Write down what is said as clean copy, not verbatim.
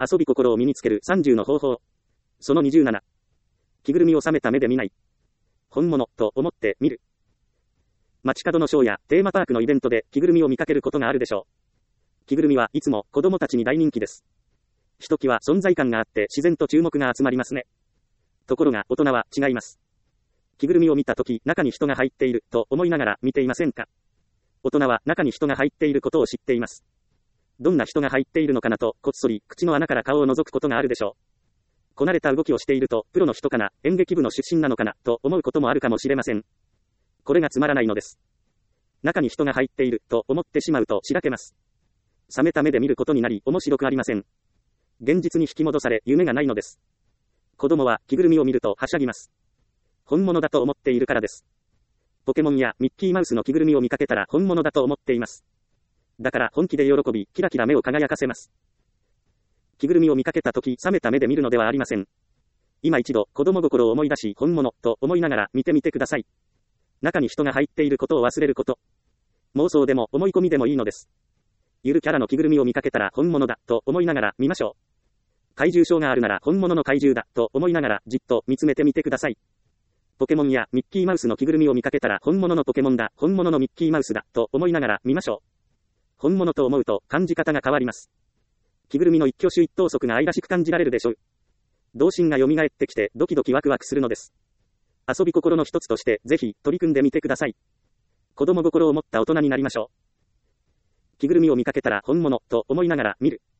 遊び心を身につける30の方法。その27。着ぐるみを冷めた目で見ない。本物と思って見る。街角のショーやテーマパークのイベントで着ぐるみを見かけることがあるでしょう。着ぐるみはいつも子供たちに大人気です。ひときわ存在感があって自然と注目が集まりますね。ところが大人は違います。着ぐるみを見たとき中に人が入っていると思いながら見ていませんか？大人は中に人が入っていることを知っています。どんな人が入っているのかなとこっそり口の穴から顔を覗くことがあるでしょう。こなれた動きをしているとプロの人かな、演劇部の出身なのかなと思うこともあるかもしれません。これがつまらないのです。中に人が入っていると思ってしまうとしらけます。冷めた目で見ることになり面白くありません。現実に引き戻され夢がないのです。子供は着ぐるみを見るとはしゃぎます。本物だと思っているからです。ポケモンやミッキーマウスの着ぐるみを見かけたら本物だと思っています。だから本気で喜び、キラキラ目を輝かせます。着ぐるみを見かけたとき冷めた目で見るのではありません。今一度子供心を思い出し本物と思いながら見てみてください。中に人が入っていることを忘れること。妄想でも思い込みでもいいのです。ゆるキャラの着ぐるみを見かけたら本物だと思いながら見ましょう。怪獣ショーがあるなら本物の怪獣だと思いながらじっと見つめてみてください。ポケモンやミッキーマウスの着ぐるみを見かけたら本物のポケモンだ、本物のミッキーマウスだと思いながら見ましょう。本物と思うと感じ方が変わります。着ぐるみの一挙手一投足が愛らしく感じられるでしょう。童心が蘇ってきてドキドキワクワクするのです。遊び心の一つとしてぜひ取り組んでみてください。子供心を持った大人になりましょう。着ぐるみを見かけたら本物と思いながら見る。